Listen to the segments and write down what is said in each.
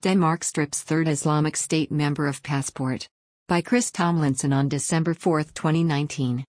Denmark strips third Islamic State member of passport. By Chris Tomlinson on December 4, 2019.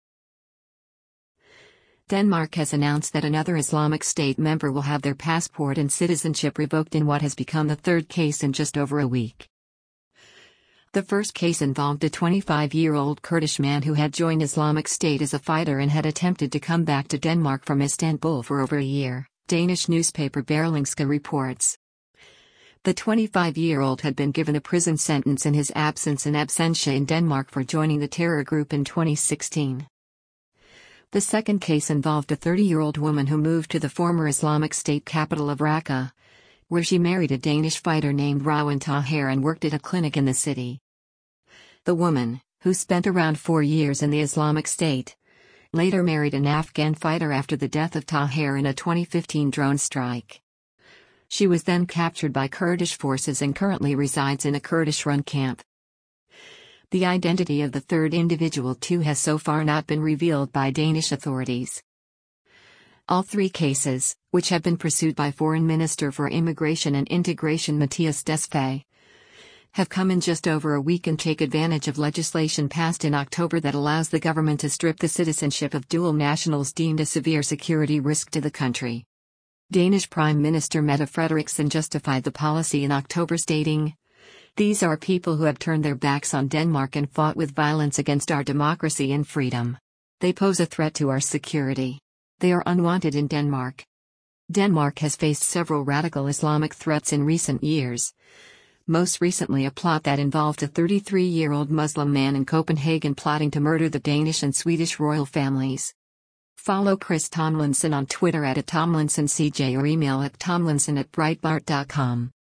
Denmark has announced that another Islamic State member will have their passport and citizenship revoked in what has become the third case in just over a week. The first case involved a 25-year-old Kurdish man who had joined Islamic State as a fighter and had attempted to come back to Denmark from Istanbul for over a year, Danish newspaper Berlingske reports. The 25-year-old had been given a prison sentence in his absence in absentia in Denmark for joining the terror group in 2016. The second case involved a 30-year-old woman who moved to the former Islamic State capital of Raqqa, where she married a Danish fighter named Rawan Taher and worked at a clinic in the city. The woman, who spent around 4 years in the Islamic State, later married an Afghan fighter after the death of Taher in a 2015 drone strike. She was then captured by Kurdish forces and currently resides in a Kurdish-run camp. The identity of the third individual too has so far not been revealed by Danish authorities. All three cases, which have been pursued by Foreign Minister for Immigration and Integration Mathias Tesfaye, have come in just over a week and take advantage of legislation passed in October that allows the government to strip the citizenship of dual nationals deemed a severe security risk to the country. Danish Prime Minister Mette Frederiksen justified the policy in October stating, "These are people who have turned their backs on Denmark and fought with violence against our democracy and freedom. They pose a threat to our security. They are unwanted in Denmark." Denmark has faced several radical Islamic threats in recent years. Most recently a plot that involved a 33-year-old Muslim man in Copenhagen plotting to murder the Danish and Swedish royal families. Follow Chris Tomlinson on Twitter @TomlinsonCJ or email at tomlinson@breitbart.com.